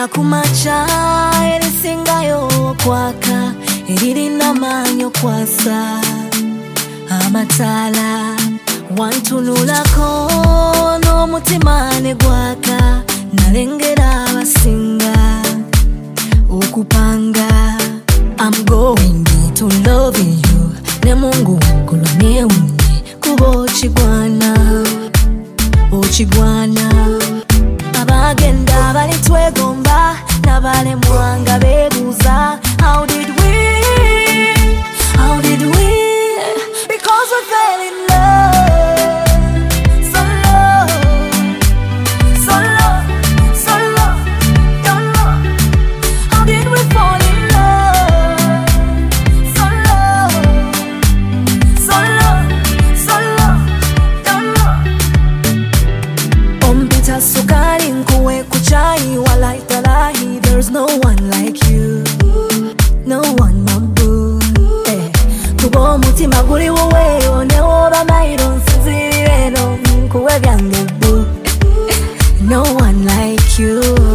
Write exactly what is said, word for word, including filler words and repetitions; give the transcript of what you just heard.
kumacha erisingayo kwaka eririna manyo kwasa amatala wantunulako n'omutima ne gwaka nalengera abasinga okupanga. I'm going to love you ne mungu kulomye unye kuba ochigwana ochigwana. Abagenda bali twegomba nabale mwanga bebuza how did we how did we because we fell in love so low so low so low don't know how did we fall in love so low so low so low don't know ompita sukari nkuwe kuchai walai talahi there's no one like you no one mabu eh kubo mutima guri wowe one oba mairo nsinzirire no nkuwe byange bu no one like you.